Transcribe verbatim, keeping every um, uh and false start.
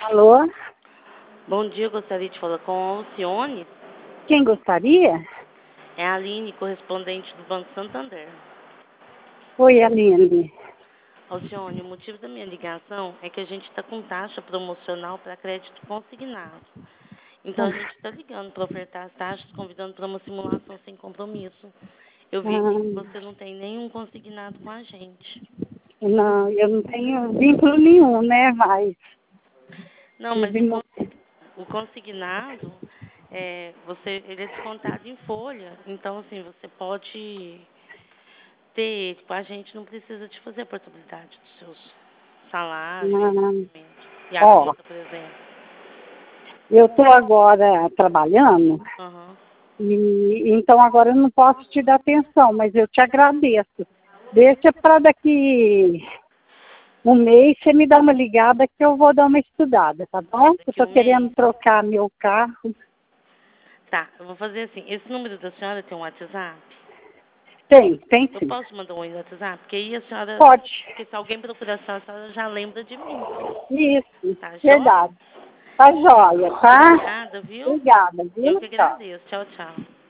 Alô? Bom dia, eu gostaria de falar com a Alcione. Quem gostaria? É a Aline, correspondente do Banco Santander. Oi, Aline. Alcione, o motivo da minha ligação é que a gente está com taxa promocional para crédito consignado. Então, a gente está ligando para ofertar as taxas, convidando para uma simulação sem compromisso. Eu vi aqui que Ah, você não tem nenhum consignado com a gente. não, eu não tenho vínculo nenhum, né? Mas Não, mas tive o, mo- con- o consignado, é, você, ele é descontado em folha. Então, assim, você pode ter ele com a gente, não precisa de fazer a portabilidade dos seus salários, seus ah, rendimentos. E a ó, gota, por exemplo. eu estou agora trabalhando Aham. e então agora eu não posso te dar atenção, mas eu te agradeço. Deixa para daqui um mês você me dá uma ligada que eu vou dar uma estudada, tá bom? Eu Daqui estou um mês. querendo trocar meu carro. Tá, eu vou fazer assim. Esse número da senhora tem um WhatsApp? Tem, tem Eu sim. posso mandar um oi no WhatsApp? Porque aí a senhora, Pode. porque se alguém procurar a senhora, a senhora já lembra de mim. Isso, Tá joia? verdade. Tá joia, tá? Obrigada, viu? Obrigada, Eu viu? que Tchau. agradeço. Tchau, tchau.